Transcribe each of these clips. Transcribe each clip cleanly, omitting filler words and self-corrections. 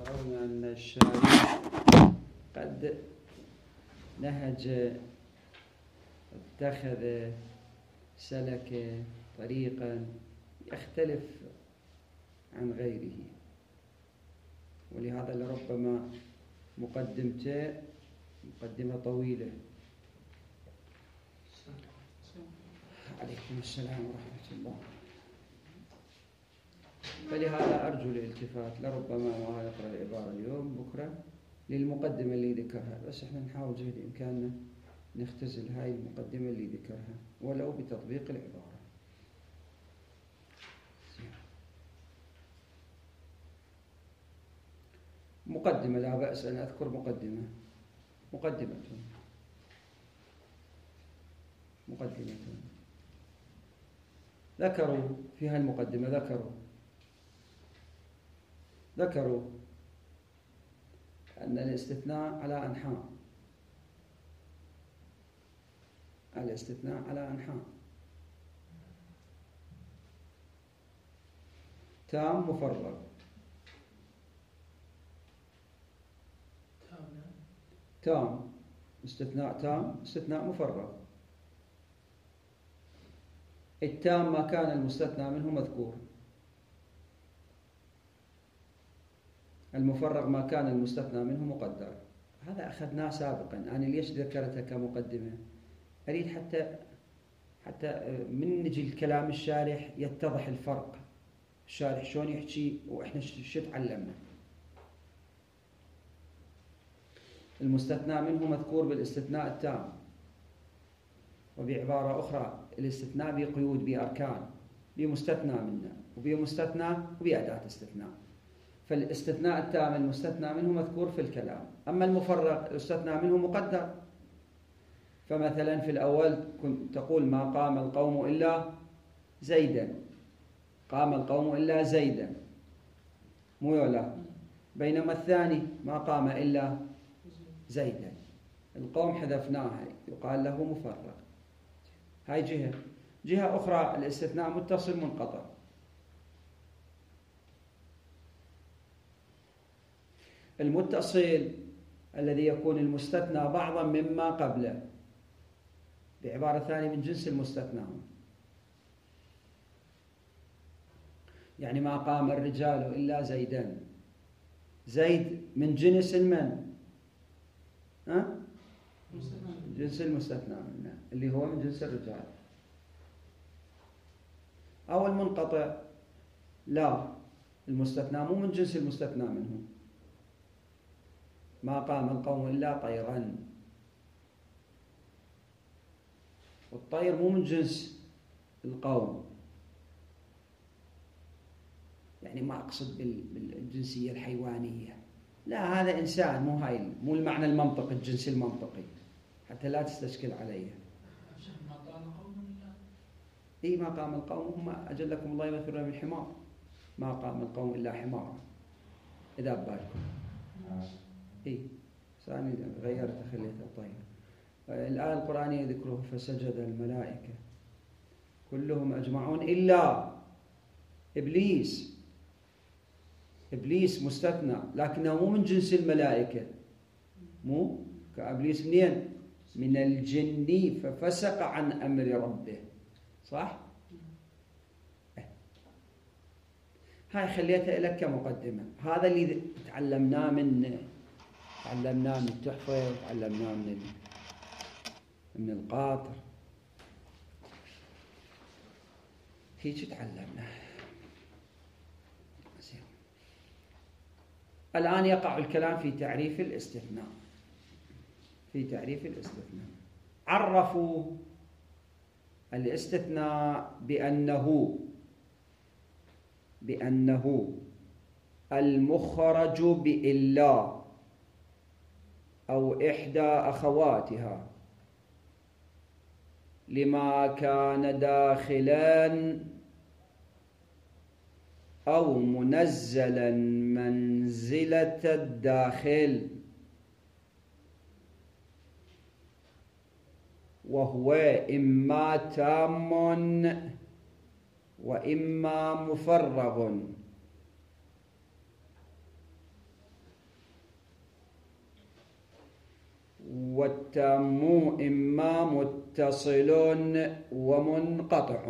ترون أن الشارع قد نهج، اتخذ، سلك طريقا يختلف عن غيره، ولهذا لربما مقدمته مقدمة طويلة. عليكم السلام ورحمة الله. فلهذا أرجو الالتفات، لربما ما يقرأ العبارة اليوم بكرة للمقدمة اللي ذكرها، بس احنا نحاول جهد إمكاننا نختزل هاي المقدمة اللي ذكرها ولو بتطبيق العبارة. مقدمة، لا بأس أن أذكر مقدمة ذكروا في هالمقدمة ذكروا أن الاستثناء على أنحاء تام مفرغ. تام استثناء تام، استثناء مفرغ. التام ما كان المستثنى منه مذكور، المفرغ ما كان المستثنى منه مقدر. هذا أخذناه سابقا. أنا ليش ذكرتها كمقدمة؟ أريد حتى من نجي الكلام الشارح يتضح الفرق. الشارح شلون يحكي وإحنا شو تعلمنا. المستثنى منه مذكور بالاستثناء التام، وبعبارة أخرى الاستثناء بقيود بأركان، بمستثنى منه وبمستثنى وبأداة استثناء. فالاستثناء التام المستثنى منه مذكور في الكلام، أما المفرغ الاستثنى منه مقدر. فمثلا في الأول كنت تقول ما قام القوم إلا زيدا، قام القوم إلا زيدا، مو يولا. بينما الثاني ما قام إلا زيدا، القوم حذفناها يقال له مفرغ. هاي جهة أخرى الاستثناء متصل منقطع. المتصل الذي يكون المستثنى بعضا مما قبله، بعبارة ثانية من جنس المستثنى. يعني ما قام الرجال إلا زيدا، زيد من جنس من؟ جنس المستثنى منه اللي هو من جنس الرجال. أو المنقطع، لا، المستثنى مو من جنس المستثنى منه. ما قام القوم إلا طيرا، والطير مو من جنس القوم. يعني ما أقصد بالجنسية الحيوانية، لا، هذا إنسان، مو المعنى المنطقي، الجنس المنطقي، حتى لا تستشكل عليه. ما قام القوم هم أجلكم الله يغفر من حمار، ما قام القوم إلا حمار، إذا ببالكم. ثاني غيرت خليتها طيب. الآية القرآنية ذكره فسجد الملائكة كلهم أجمعون إلا إبليس. إبليس مستثنى لكنه مو من جنس الملائكة، مو كإبليس منين؟ من الجن ففسق عن أمر ربه، صح؟ هاي خليتها لك كمقدمة. هذا اللي تعلمناه من التحفة، وتعلمناه من القاطر، هيك تعلمنا. الآن يقع الكلام في تعريف الاستثناء. عرفوا الاستثناء بأنه المخرج بإلا أو إحدى أخواتها لما كان داخلا أو منزلا منزلة الداخل، وهو إما تام وإما مفرغ. والتام إما متصل ومنقطع.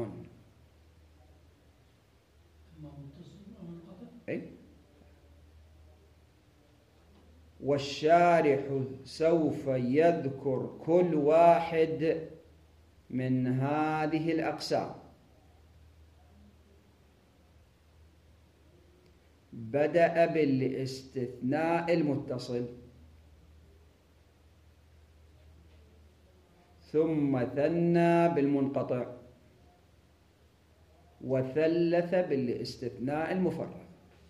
والشارح سوف يذكر كل واحد من هذه الأقسام. بدأ بالاستثناء المتصل، ثم ثنى بالمنقطع، وثلث بالاستثناء المفرغ.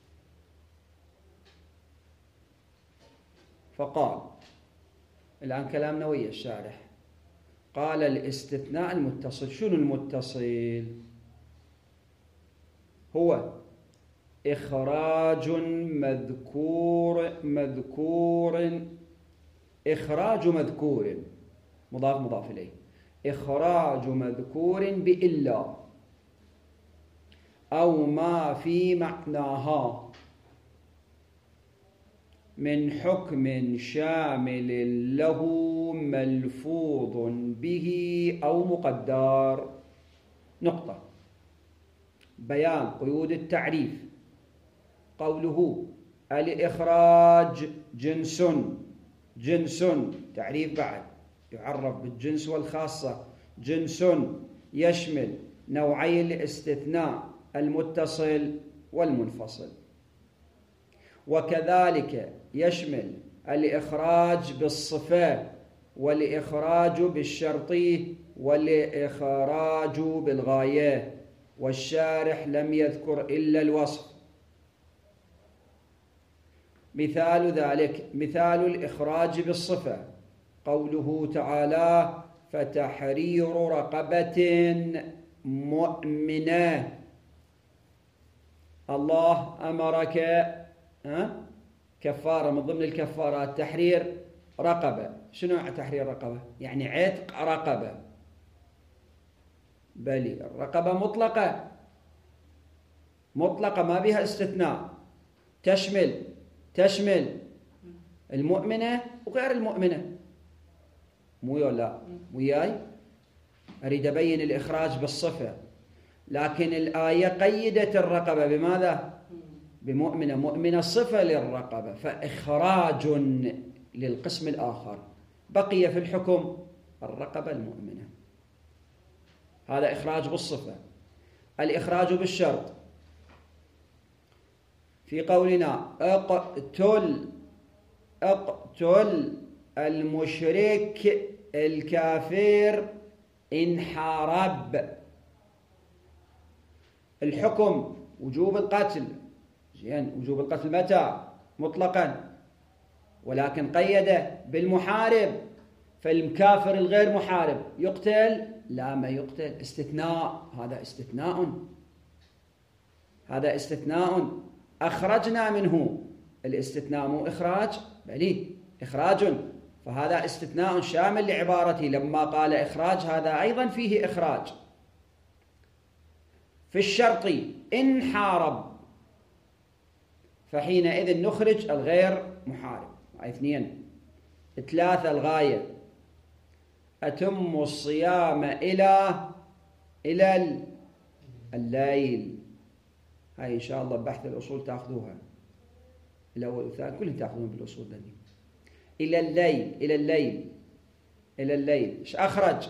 فقال، الآن كلامنا ويا الشارح، قال الاستثناء المتصل. شنو المتصل؟ هو إخراج إخراج مذكور مضاف إليه، إخراج مذكور بإلا أو ما في معناها من حكم شامل له ملفوظ به أو مقدر. نقطة. بيان قيود التعريف. قوله الإخراج جنس تعريف بعد يعرف بالجنس والخاصة. جنس يشمل نوعي الاستثناء المتصل والمنفصل، وكذلك يشمل الإخراج بالصفة والإخراج بالشرطي والإخراج بالغاية، والشارح لم يذكر إلا الوصف. مثال ذلك مثال الإخراج بالصفة قوله تعالى فتحرير رقبة مؤمنة. الله أمرك كفارة من ضمن الكفارات تحرير رقبة. شنو تحرير رقبة؟ يعني عتق رقبة. بل الرقبة مطلقة ما بها استثناء، تشمل المؤمنة وغير المؤمنة. مو لا وياي أريد أبين الإخراج بالصفة، لكن الآية قيدت الرقبة بماذا؟ بمؤمنة صفة للرقبة، فإخراج للقسم الآخر. بقي في الحكم الرقبة المؤمنة. هذا إخراج بالصفة. الإخراج بالشرط في قولنا اقتل المشرك الكافر إن حارب. الحكم وجوب القتل. زين، وجوب القتل متى؟ مطلقا، ولكن قيده بالمحارب. فالكافر الغير محارب يقتل؟ لا، ما يقتل. استثناء. هذا استثناء أخرجنا منه. الاستثناء مو إخراج، بل إخراج، فهذا استثناء شامل لعبارته. لما قال إخراج هذا أيضا فيه إخراج. في الشرط إن حارب، فحينئذ نخرج الغير محارب. 2. 3 الغاية أتم الصيام إلى الليل. هاي إن شاء الله بحث الأصول تأخذوها، الأول والثاني كلهم تأخذون بالأصول دني. إلى الليل. إيش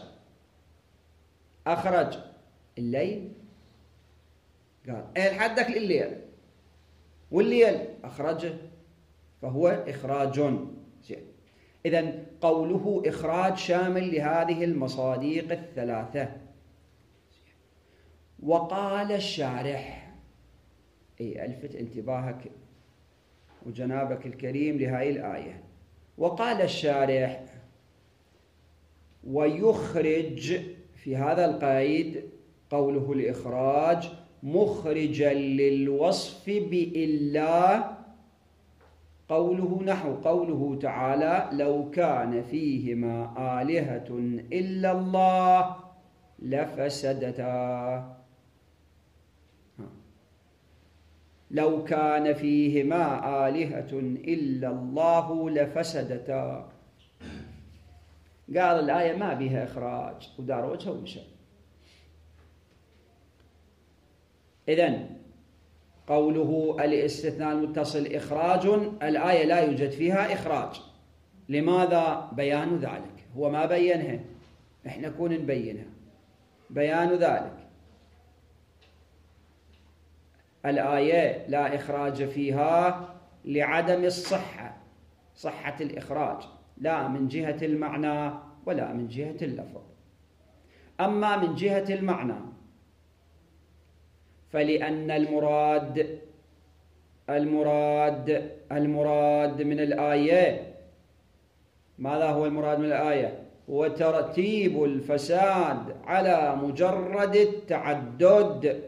أخرج الليل؟ قال حدك لليل، والليل أخرجه، فهو إخراج. إذن قوله إخراج شامل لهذه المصادق الثلاثة. وقال الشارح، ألفت انتباهك وجنابك الكريم لهذه الآية. وقال الشارح ويخرج في هذا القيد قوله الإخراج مخرجا للوصف بإلا. قوله نحو قوله تعالى لو كان فيهما آلهة إلا الله لفسدتا. لو كان فيهما آلهة إلا الله لفسدتا. قال الآية ما بها إخراج ودار وجهه ومشى. إذن قوله الاستثناء المتصل إخراج، الآية لا يوجد فيها إخراج. لماذا؟ بيان ذلك. هو ما بينها، إحنا نكون نبينها. بيان ذلك الآية لا إخراج فيها لعدم الصحة، صحة الإخراج لا من جهة المعنى ولا من جهة اللفظ. أما من جهة المعنى فلأن المراد من الآية، ماذا هو المراد من الآية؟ هو ترتيب الفساد على مجرد التعدد.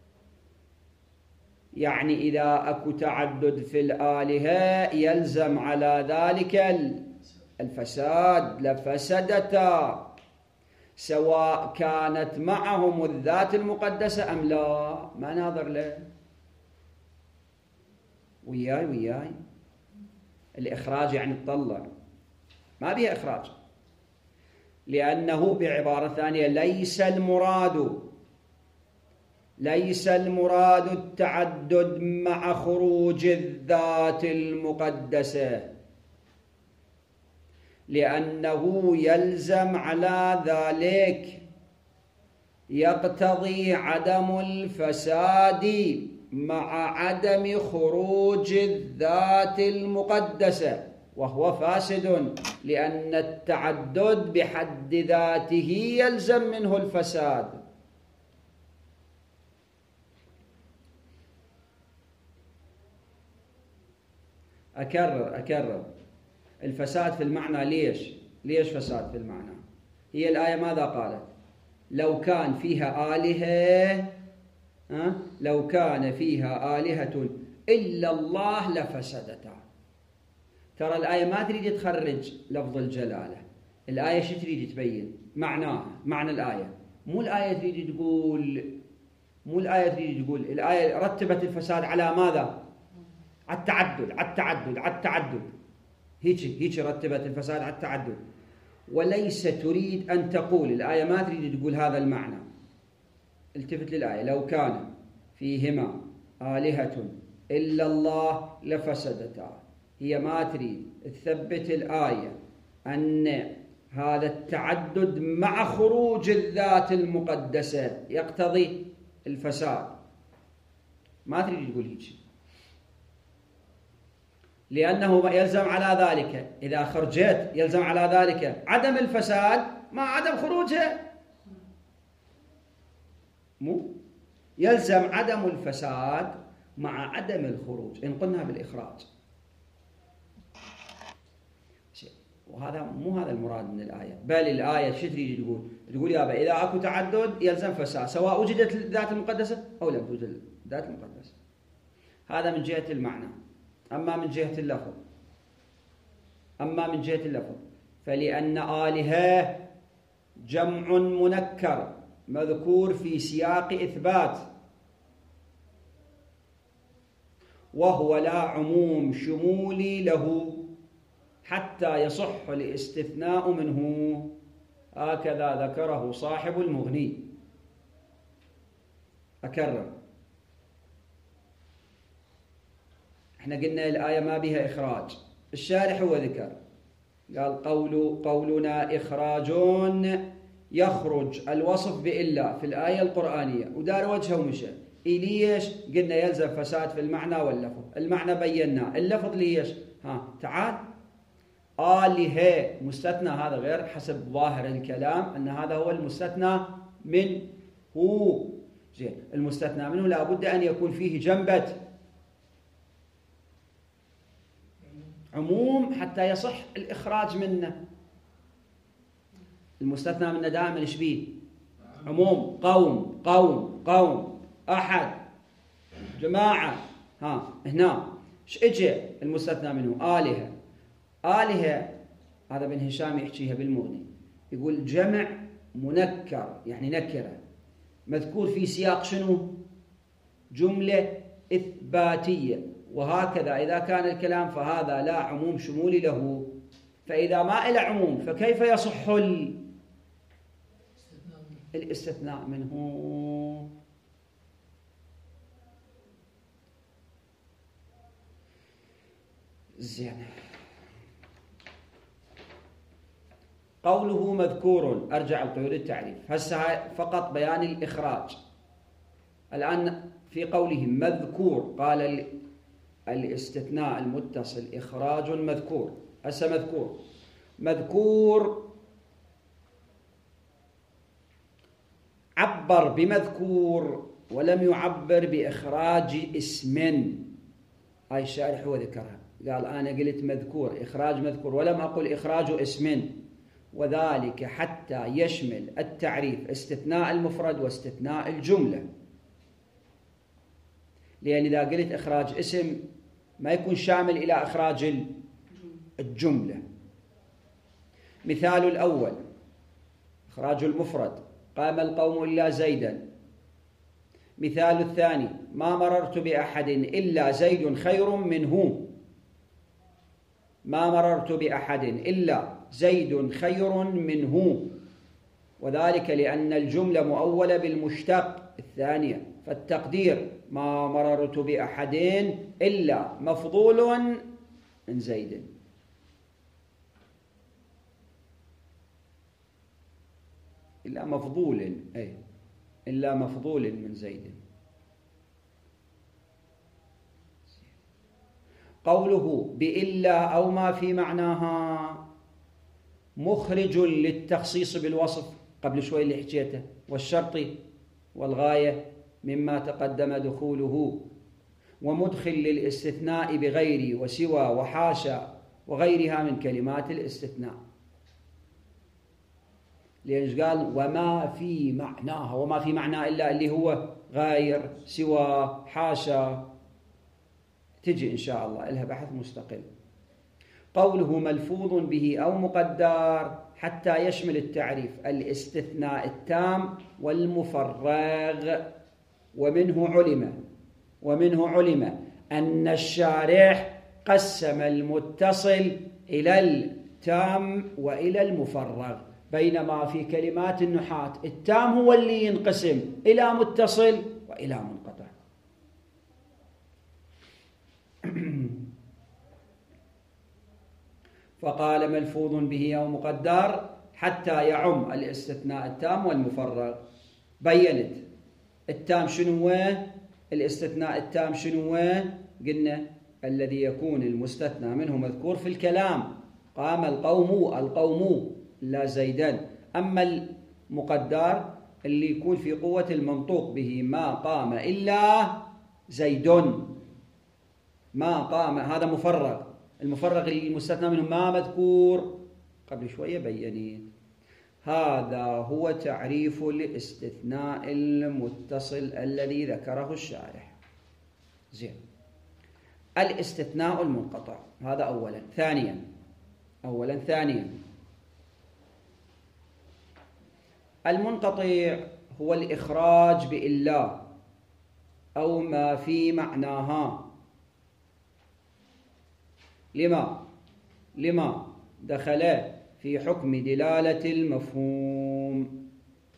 يعني إذا أكو تعدد في الآلهة يلزم على ذلك الفساد لفسدتا، سواء كانت معهم الذات المقدسة أم لا. ما ناظر له. وياي الإخراج يعني تطلع، ما بيه إخراج، لأنه بعبارة ثانية ليس المراد التعدد مع خروج الذات المقدسة، لأنه يلزم على ذلك، يقتضي عدم الفساد مع عدم خروج الذات المقدسة، وهو فاسد، لأن التعدد بحد ذاته يلزم منه الفساد. أكرر الفساد في المعنى. ليش فساد في المعنى؟ هي الآية ماذا قالت؟ لو كان فيها آلهة إلا الله لفسدتا. ترى الآية ما تريد تخرج لفظ الجلالة، الآية شو تريد تبين؟ معناها، معنى الآية. مو الآية تريد تقول الآية رتبت الفساد على ماذا؟ على التعدد. هيك رتبت الفساد على التعدد، وليس تريد أن تقول، الآية ما تريد تقول هذا المعنى. التفت للآية: لو كان فيهما آلهة إلا الله لفسدتا. هي ما تريد تثبت الآية أن هذا التعدد مع خروج الذات المقدسة يقتضي الفساد. ما تريد تقول هيك، لأنه يلزم على ذلك، إذا خرجت يلزم على ذلك عدم الفساد مع عدم خروجها. مو يلزم عدم الفساد مع عدم الخروج إن قلنا بالإخراج. وهذا مو هذا المراد من الآية، بل الآية شو تريد تقول يابا إذا أكو تعدد يلزم فساد، سواء وجدت الذات المقدسة أو لم توجد الذات المقدسة. هذا من جهة المعنى. أما من جهة اللفظ فلأن آلهة جمع منكر مذكور في سياق إثبات، وهو لا عموم شمولي له حتى يصح الاستثناء منه، هكذا ذكره صاحب المغني. أكرر، احنا قلنا الآية ما بها إخراج، الشارح هو ذكر قال قولنا إخراج يخرج الوصف بإلا في الآية القرآنية، ودار وجهه ومشى. ليش؟ قلنا يلزم فساد في المعنى واللفظ. المعنى بيناه، اللفظ ليش؟ تعال آلهة مستثنى، هذا غير حسب ظاهر الكلام أن هذا هو المستثنى منه. زين، المستثنى منه لابد أن يكون فيه جنبة عموم حتى يصح الإخراج منه. المستثنى منه دائما ايش بيه؟ عموم. قوم أحد جماعة. هنا ايش اجى المستثنى منه؟ آلهة. هذا ابن هشام يحكيها بالمغني، يقول جمع منكر يعني نكرة مذكور في سياق شنو؟ جملة إثباتية. وهكذا إذا كان الكلام فهذا لا عموم شمولي له، فإذا ما إلى عموم فكيف يصح الاستثناء منه؟ زين. قوله مذكور، أرجع القيود التعريف هسه فقط بيان الإخراج. الآن في قوله مذكور قال الاستثناء المتصل إخراج مذكور. هسه مذكور عبر بمذكور ولم يعبر بإخراج اسم. هاي الشارح هو ذكرها، قال أنا قلت مذكور إخراج مذكور ولم أقل إخراج اسم، وذلك حتى يشمل التعريف استثناء المفرد واستثناء الجملة. لأن إذا قلت إخراج اسم ما يكون شامل إلى إخراج الجملة. مثال الأول إخراج المفرد قام القوم إلا زيدا. مثال الثاني ما مررت بأحد إلا زيد خير منه. ما مررت بأحد إلا زيد خير منه، وذلك لأن الجملة مؤولة بالمشتق الثانية، فالتقدير ما مررت بأحد إلا مفضول من زيد. إلا مفضول من زيد. قوله بإلا أو ما في معناها مخرج للتخصيص بالوصف قبل شوي اللي حكيته، والشرط والغاية مما تقدم دخوله، ومدخل للاستثناء بغير وسوى وحاشا وغيرها من كلمات الاستثناء. ليش قال وما في معناها؟ وما في معنى إلا اللي هو غير سوى حاشا، تجي إن شاء الله لها بحث مستقل. قوله ملفوظ به أو مقدر حتى يشمل التعريف الاستثناء التام والمفرغ. ومنه علم أن الشارح قسم المتصل إلى التام وإلى المفرغ، بينما في كلمات النحاة التام هو اللي ينقسم إلى متصل وإلى منقطع. فقال ملفوظ به أو مقدر حتى يعم الاستثناء التام والمفرغ. بينت التام شنو هو، الاستثناء التام شنو هو؟ قلنا الذي يكون المستثنى منه مذكور في الكلام، قام القوم لا زيدا. أما المقدر اللي يكون في قوة المنطوق به ما قام إلا زيد، ما قام، هذا مفرغ. المفرغ اللي المستثنى منه ما مذكور قبل شوية بينيت. هذا هو تعريف الاستثناء المتصل الذي ذكره الشارح. زين. الاستثناء المنقطع هذا أولا. ثانيا المنقطع هو الإخراج بإلا أو ما في معناها. لما دخل في حكم دلالة المفهوم.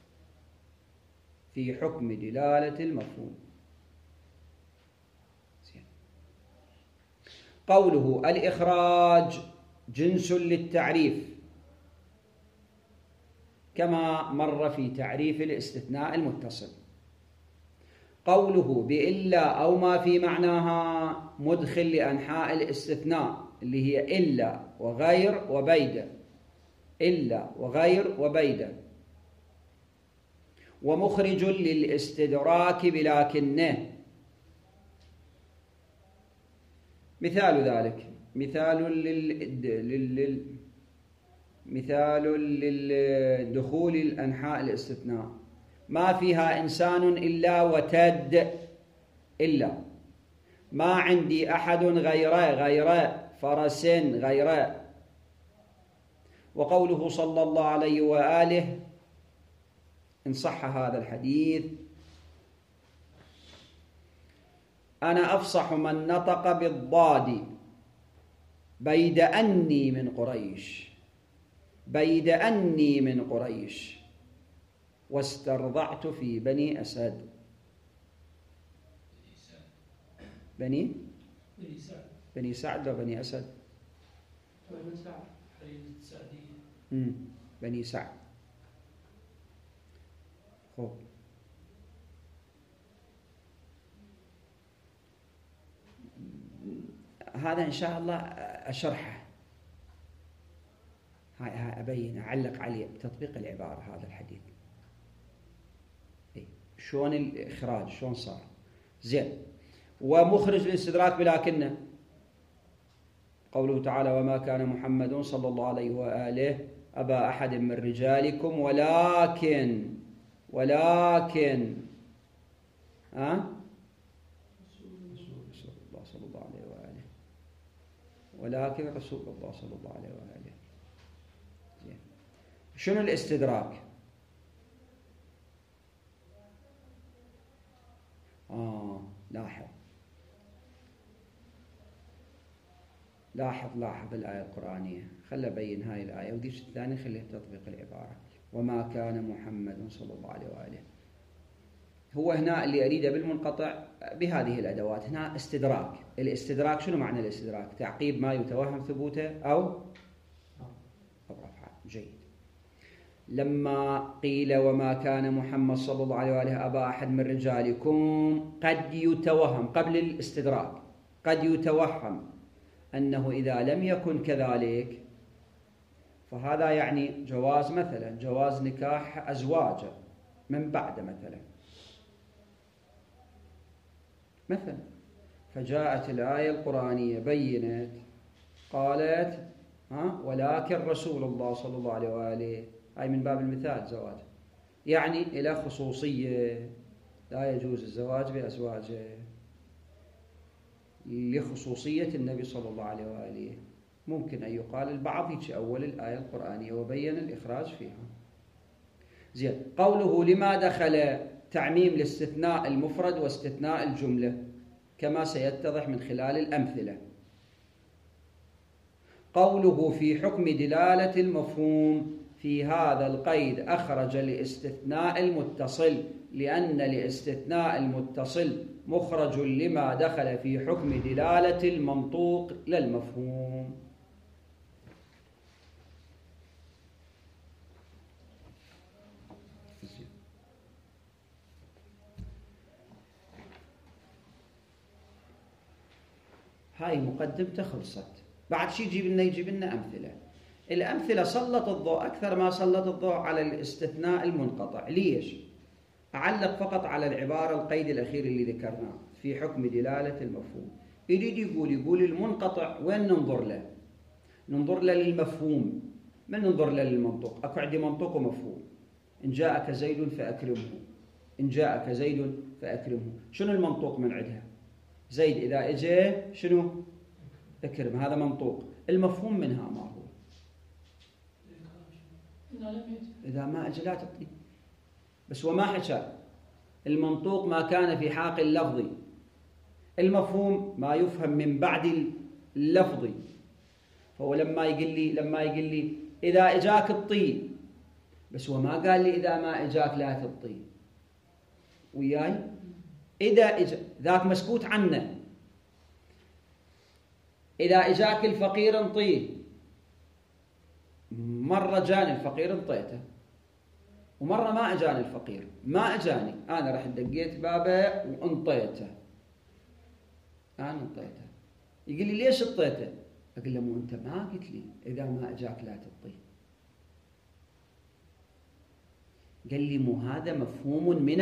قوله الإخراج جنس للتعريف كما مر في تعريف الاستثناء المتصل. قوله بإلا أو ما في معناها مدخل لأنحاء الاستثناء اللي هي إلا وغير وبيد، ومخرج للاستدراك بلكنه. مثال ذلك مثال للدخول الأنحاء الاستثناء ما فيها إنسان إلا وتد إلا، ما عندي أحد غير فرس غير. وقوله صلى الله عليه وآله إن صح هذا الحديث أنا أفصح من نطق بالضاد بيد أني من قريش، بيد أني من قريش واسترضعت في بني أسد. بني سعد وبني أسد، بني سعد. خوب. هذا إن شاء الله أشرحه، هاي أبين أعلق عليه بتطبيق العبارة هذا الحديث. شلون الإخراج شلون صار. زين. ومخرج الاستدراك بلكنه قوله تعالى وما كان محمد صلى الله عليه وآله أبا أحد من رجالكم ولكن رسول الله صلى الله عليه وآله، ولكن رسول الله صلى الله عليه وآله. زين. شنو الاستدراك؟ لاحظ الآية القرآنية. خل أبين هاي الآية وديش الثانية خليها تطبيق العبارة. وما كان محمد صلى الله عليه وآله. هو هنا اللي أريده بالمنقطع بهذه الأدوات. هنا استدراك. الاستدراك شنو معنى الاستدراك؟ تعقيب ما يتوهم ثبوته أو رفعه. جيد. لما قيل وما كان محمد صلى الله عليه وآله أبا أحد من رجالكم قد يتوهم قبل الاستدراك، قد يتوهم أنه إذا لم يكن كذلك فهذا يعني جواز مثلا جواز نكاح أزواجه من بعد مثلا فجاءت الآية القرآنية بينت قالت ولكن رسول الله صلى الله عليه وآله، هاي من باب المثال زواج، يعني إلى خصوصية لا يجوز الزواج بأزواجه لخصوصية النبي صلى الله عليه وآله. ممكن أن يقال البعض هيك أول الآية القرآنية وبين الإخراج فيها. زين. قوله لما دخل تعميم الاستثناء المفرد واستثناء الجملة كما سيتضح من خلال الأمثلة. قوله في حكم دلالة المفهوم في هذا القيد أخرج الاستثناء المتصل لأن الاستثناء المتصل مخرج لما دخل في حكم دلالة المنطوق للمفهوم. هاي مقدمته خلصت. بعد شي يجيب لنا أمثلة. الأمثلة سلط الضوء أكثر ما سلط الضوء على الاستثناء المنقطع. ليش؟ أعلق فقط على العبارة القيد الأخير اللي ذكرناه في حكم دلالة المفهوم. يريد يقول المنقطع وين ننظر له؟ ننظر له للمفهوم، ما ننظر له للمنطوق. أكو عندي منطوق ومفهوم. إن جاءك زيد فأكرمه، إن جاءك زيد فأكرمه. شنو المنطوق من عندها؟ زيد إذا إجى شنو؟ أكرم. هذا منطوق. المفهوم منها ما هو؟ إذا ما أجى لا تطلي. بس وما حكى المنطوق ما كان في حاق اللفظ، المفهوم ما يفهم من بعد اللفظ. فهو لما يقول لي إذا إجاك الطي، بس هو ما قال لي إذا ما إجاك لا تطي. وياي إذا إجا ذاك مسكوت عنه. إذا إجاك الفقير انطيه. مرة جاني الفقير انطيته، ومرة ما أجاني الفقير، ما أجاني، أنا رحت دقيت بابه وانطيته. أنا انطيته. يقول لي ليش انطيته؟ أقول له مو أنت ما قلت لي إذا ما أجاك لا تطي. قال لي مو هذا مفهوم من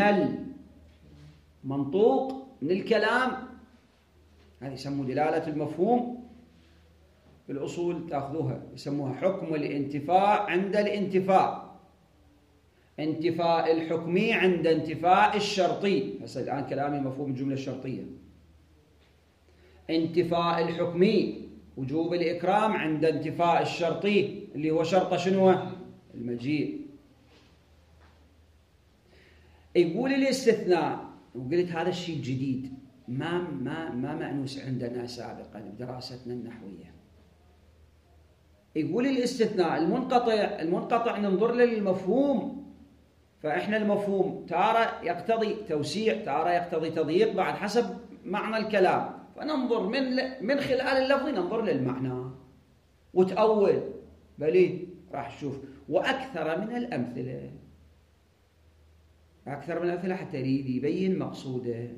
المنطوق من الكلام. هذه يسموه دلالة المفهوم. بالأصول تأخذوها يسموها حكم الانتفاء عند الانتفاء، انتفاء الحكمي عند انتفاء الشرطي. هسه الآن كلامي مفهوم الجملة الشرطية. انتفاء الحكمي وجوب الإكرام عند انتفاء الشرطي اللي هو شرط شنو؟ المجيء. يقول الاستثناء، وقلت هذا الشيء جديد ما مأنوس عندنا سابقا بدراستنا النحوية. يقول الاستثناء المنقطع ننظر للمفهوم، فإحنا المفهوم تارة يقتضي توسيع، تارة يقتضي تضييق، بعد حسب معنى الكلام، فننظر من خلال اللفظ ننظر للمعنى وتأول. بلي راح تشوف وأكثر من الأمثلة، أكثر من الأمثلة حتى يريد يبين مقصوده.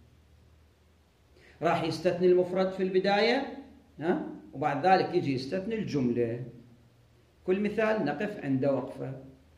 راح يستثني المفرد في البداية، وبعد ذلك يجي يستثني الجملة. كل مثال نقف عند وقفة.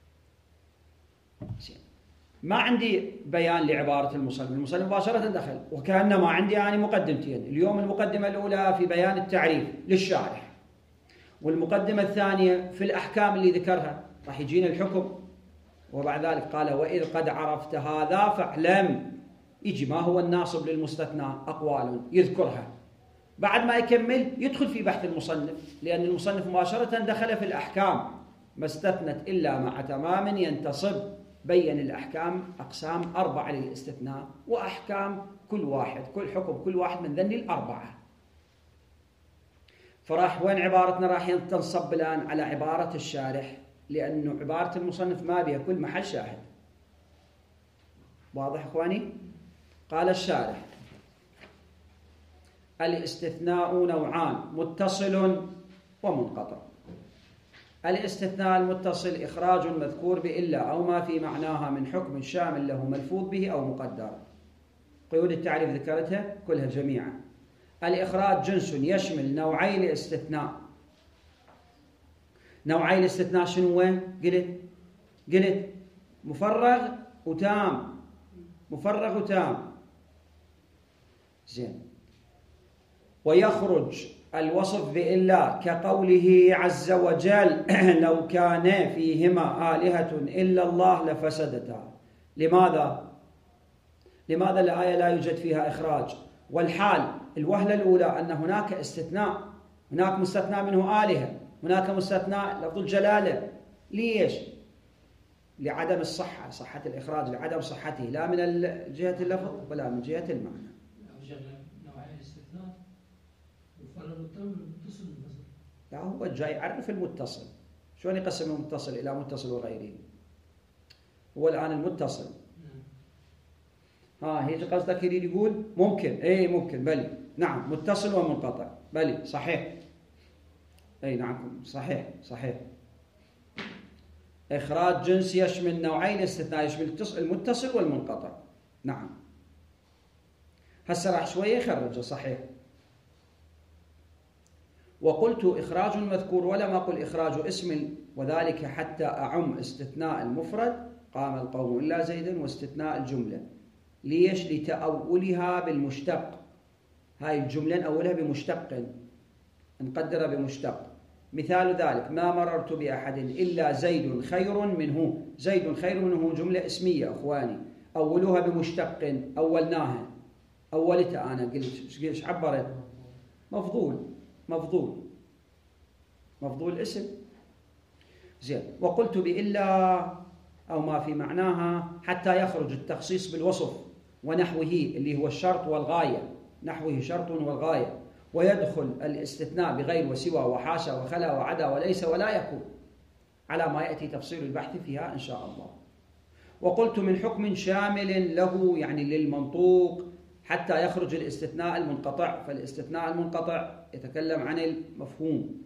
ما عندي بيان لعبارة المصنف مباشرة دخل، وكأنما عندي يعني مقدمتين. اليوم المقدمة الأولى في بيان التعريف للشارح، والمقدمة الثانية في الأحكام اللي ذكرها. راح يجينا الحكم، وبعد ذلك قال وإذ قد عرفت هذا فاعلم. يجي ما هو الناصب للمستثنى، أقوال يذكرها. بعد ما يكمل يدخل في بحث المصنف، لأن المصنف مباشرة دخل في الأحكام. ما استثنت إلا مع تمام ينتصب. بين الأحكام أقسام 4 للاستثناء، وأحكام كل واحد، كل حكم كل واحد من ذني ال4. فراح وين عبارتنا راح تنصب الآن على عبارة الشارح، لأنه عبارة المصنف ما بها كل محل شاهد. واضح إخواني؟ قال الشارح الاستثناء نوعان، متصل ومنقطع. الاستثناء المتصل إخراج مذكور بإلا أو ما في معناها من حكم شامل له ملفوظ به أو مقدر. قيود التعريف ذكرتها كلها جميعا. الإخراج جنس يشمل نوعي الاستثناء. نوعي الاستثناء شنو وين؟ قلت مفرغ وتام. مفرغ وتام. زين. ويخرج الوصف بإلا كقوله عز وجل لو كان فيهما آلهة إلا الله لفسدتا. لماذا الآية لا يوجد فيها إخراج؟ والحال الوهلة الأولى أن هناك استثناء، هناك مستثنى منه آلهة، هناك مستثنى لفظ الجلالة. ليش؟ لعدم الصحة، صحة الإخراج لعدم صحته، لا من جهة اللفظ ولا من جهة المعنى. لا هو جاي يعرف المتصل. شلون يقسم المتصل إلى متصل وغيره؟ هو الآن المتصل هيجي قصدك يريد يقول ممكن ممكن بلي نعم متصل ومنقطع بلي صحيح نعم صحيح. إخراج جنس يشمل نوعين الاستثناء، يشمل المتصل والمنقطع. نعم هسه راح شوية يخرجه صحيح. وقلت إخراج مذكور ولم أقل إخراج اسم، وذلك حتى أعم استثناء المفرد قام القوم إلا زيدا واستثناء الجملة. ليش؟ لتأولها بالمشتق. هاي الجملة نأولها بمشتق، نقدر بمشتق. مثال ذلك ما مررت بأحد إلا زيد خير منه. زيد خير منه جملة اسمية أخواني، أولها بمشتق. أولناها أولتها أنا قلت إيش عبرت؟ مفضول اسم. زين. وقلت بإلا أو ما في معناها حتى يخرج التخصيص بالوصف ونحوه اللي هو الشرط والغاية، نحوه شرط والغاية، ويدخل الاستثناء بغير وسوى وحاشا وخلا وعدا وليس ولا يكون، على ما يأتي تفصيل البحث فيها إن شاء الله. وقلت من حكم شامل له يعني للمنطوق حتى يخرج الاستثناء المنقطع، فالاستثناء المنقطع يتكلم عن المفهوم.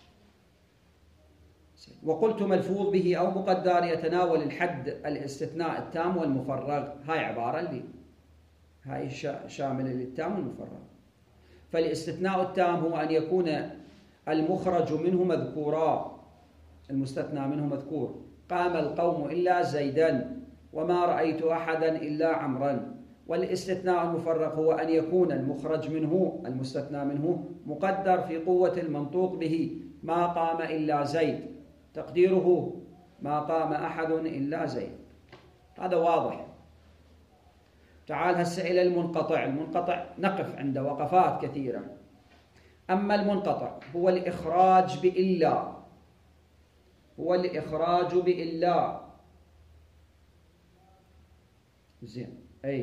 وقلت ملفوظ به أو مقدر يتناول الحد الاستثناء التام والمفرغ. هاي عبارة اللي هاي شامل للتام والمفرغ. فالاستثناء التام هو أن يكون المخرج منه مذكورا، المستثنى منه مذكور. قام القوم إلا زيدا وما رأيت أحدا إلا عمرا. والاستثناء المفرغ هو أن يكون المخرج منه المستثنى منه مقدر في قوة المنطوق به. ما قام إلا زيد، تقديره ما قام أحد إلا زيد. هذا واضح. تعال هسه إلى المنقطع. المنقطع نقف عند وقفات كثيرة. أما المنقطع هو الإخراج بإلا، هو الإخراج بإلا. زين.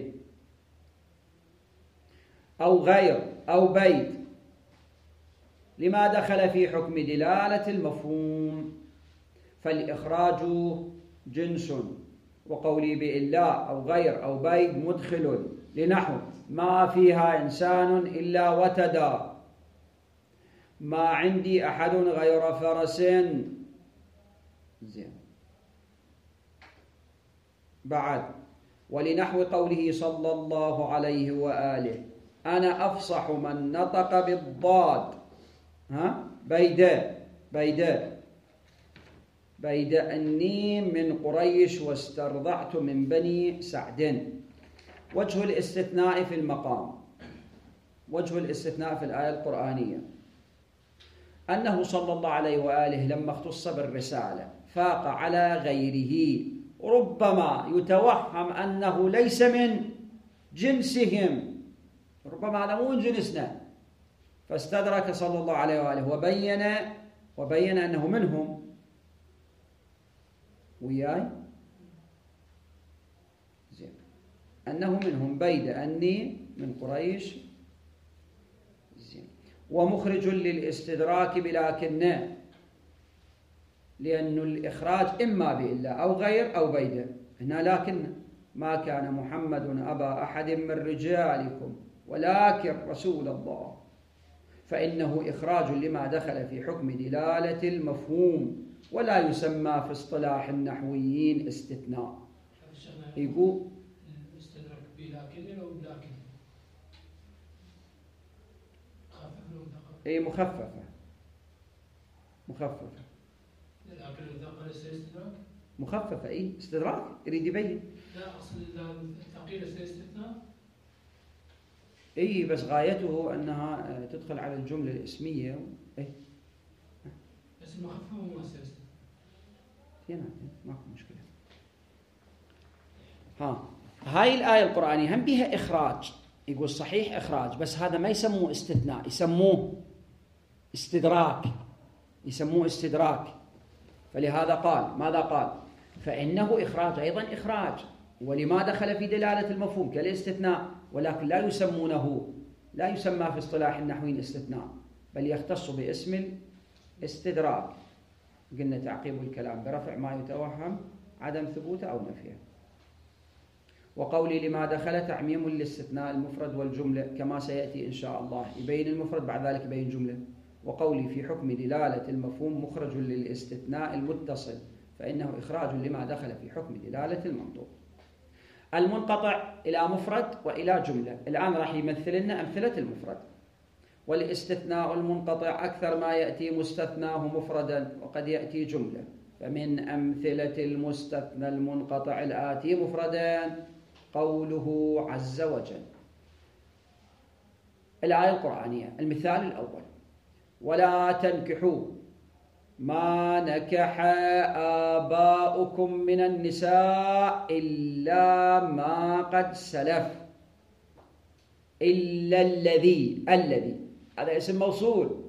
أو غير أو بيت لما دخل في حكم دلالة المفهوم. فالإخراج جنس، وقولي بإلا أو غير أو بيد مدخل، لنحو ما فيها إنسان إلا وتدى، ما عندي أحد غير فرس. زين. بعد ولنحو قوله صلى الله عليه وآله أنا أفصح من نطق بالضاد بيد أني من قريش واسترضعت من بني سعد. وجه الاستثناء في المقام، وجه الاستثناء في الآية القرآنية أنه صلى الله عليه وآله لما اختص بالرسالة فاق على غيره، ربما يتوهم أنه ليس من جنسهم، ربما هذا مو من جنسنا، فاستدرك صلى الله عليه وآله وبين أنه منهم. وياي زين، أنه منهم بيد أني من قريش. زين. ومخرج للاستدراك بلكن، لأن الإخراج إما بإلا أو غير أو بيد. هنا لكن ما كان محمد أبا أحد من رجالكم ولكن رسول الله، فإنه إخراج لما دخل في حكم دلالة المفهوم، ولا يسمى في اصطلاح النحويين استثناء. يقول الاستدراك بلكن أو بلكن أي مخففة. لكن إذا قال استدراك مخففة، أي استدراك يريد يبين. لا أصل إذا ثقيل استثناء أي بس غايته أنها تدخل على الجملة الاسمية. أي بس المخفف هو ما استثناء. ماكو مشكلة. هاي الآية القرآنية هم بها إخراج، يقول صحيح إخراج، بس هذا ما يسموه استثناء، يسموه استدراك. فلهذا قال ماذا قال؟ فإنه إخراج أيضا إخراج، ولما دخل في دلالة المفهوم كالاستثناء، ولكن لا يسمى في اصطلاح النحويين استثناء، بل يختص باسم الاستدراك. قلنا تعقيب الكلام برفع ما يتوهم عدم ثبوته أو نفيه. وقولي لما دخل تعميم للاستثناء المفرد والجملة كما سيأتي إن شاء الله، يبين المفرد بعد ذلك يبين جملة. وقولي في حكم دلالة المفهوم مخرج للاستثناء المتصل، فإنه إخراج لما دخل في حكم دلالة المنطوق. المنقطع إلى مفرد وإلى جملة. الآن راح يمثل لنا أمثلة المفرد. والاستثناء المنقطع أكثر ما يأتي مستثناه مفردا وقد يأتي جملة. فمن أمثلة المستثنى المنقطع الآتي مفردا قوله عز وجل. الآية القرآنية المثال الأول: ولا تنكحوا ما نكح آباؤكم من النساء إلا ما قد سلف، إلا الذي هذا اسم موصول،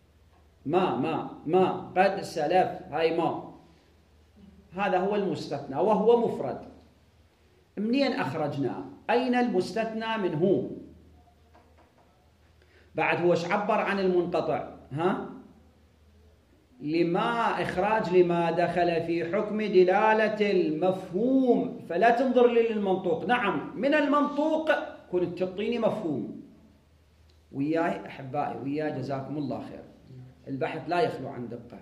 ما قد سلف، هاي ما، هذا هو المستثنى وهو مفرد. منين أخرجناه؟ أين المستثنى منه؟ بعد هو عبر عن المنقطع إخراج لما دخل في حكم دلالة المفهوم، فلا تنظر للمنطوق. نعم من المنطوق كنت تعطيني مفهوم. وياي أحبائي، وياي جزاكم الله خير، البحث لا يخلو عن دقة.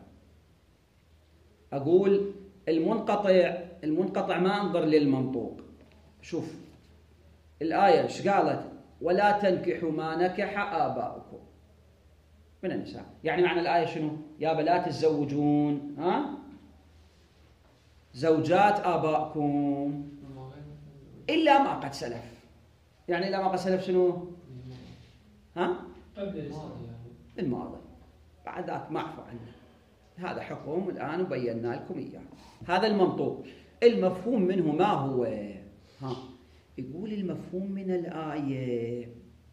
أقول المنقطع ما انظر للمنطوق. شوف الآية ايش قالت؟ ولا تنكحوا ما نكح آباؤكم من النساء. يعني معنى الآية شنو؟ يا لا تتزوجون زوجات آبائكم إلا ما قد سلف. يعني إلا ما قد سلف شنو؟ قبل الماضي، بعد ذاك معفو عنه. هذا حكم الآن وبينا لكم إياه. هذا المنطوق. المفهوم منه ما هو؟ يقول المفهوم من الآية،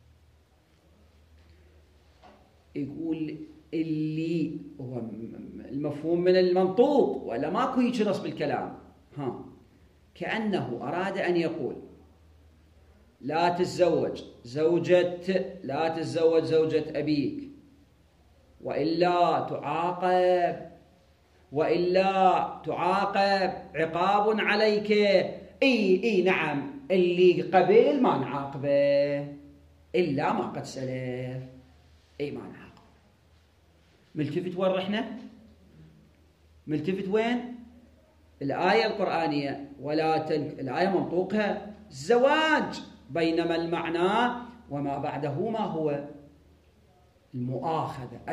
يقول اللي هو المفهوم من المنطوق، ولا ماكو هيك نص بالكلام. كأنه أراد أن يقول لا تتزوج زوجة أبيك، وإلا تعاقب عقاب عليك. اي نعم، اللي قبل ما نعاقبه إلا ما قد سلف، اي ما نعاقبه. ملتفت وين رحنا؟ ملتفت وين؟ الآية القرآنية الآية منطوقها الزواج، بينما المعنى وما بعده ما هو؟ المؤاخذة،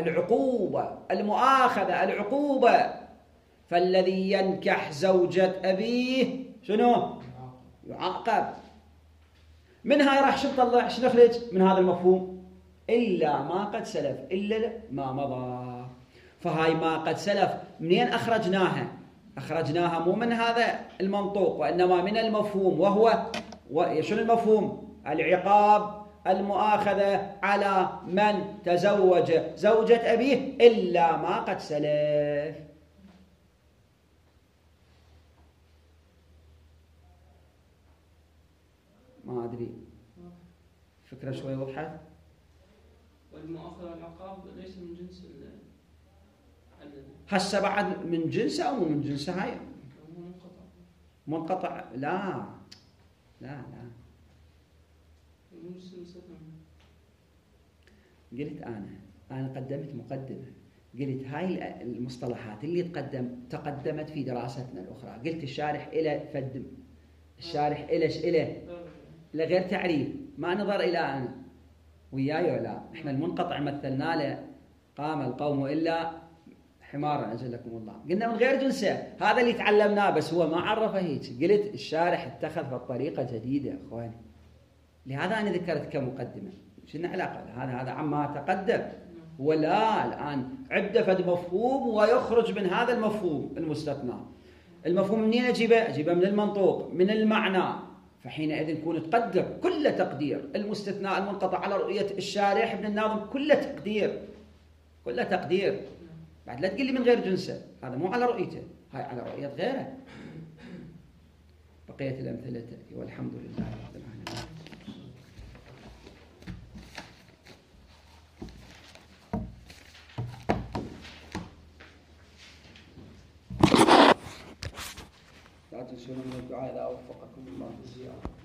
العقوبة. فالذي ينكح زوجة أبيه شنو؟ يعاقب. من هاي راح شو نطلع؟ شو نخرج من هذا المفهوم؟ إلا ما قد سلف، إلا ما مضى. فهاي ما قد سلف منين أخرجناها مو من هذا المنطوق، وإنما من المفهوم، وهو شنو المفهوم؟ العقاب، المؤاخذة على من تزوج زوجة أبيه إلا ما قد سلف. ما أدري، فكرة شوي وضحت؟ والمؤاخذة والعقاب ليس من جنس هسه بعد من جنسه أو من جنسه؟ هاي منقطع. لا قلت أنا قدمت مقدمة، قلت هاي المصطلحات اللي تقدمت في دراستنا الأخرى، قلت الشارح إلى فدم، الشارح إلى لغير تعريف، ما نظر إلى أنا وياي ولا إحنا المنقطع مثلنا له قام القوم إلا حمارا أجلكم الله، قلنا من غير جنسه، هذا اللي تعلمناه بس هو ما عرفه هيك. قلت الشارح اتخذ بطريقة جديدة أخواني، لهذا أنا ذكرت كمقدمة. شنو علاقة هذا عما تقدم؟ ولا الآن عدة فد مفهوم ويخرج من هذا المفهوم المستثنى. المفهوم منين أجيبه من المنطوق، من المعنى. فحينئذ نكون تقدر كل تقدير المستثناء المنقطع على رؤية الشارح ابن الناظم، كل تقدير. بعد لا تقول لي من غير جنسه، هذا مو على رؤيته، هاي على رؤية غيره. بقية الأمثلة تأتي، والحمد لله رب العالمين. لا تنسون من الدعاء إذا وفقكم الله بالزيارة.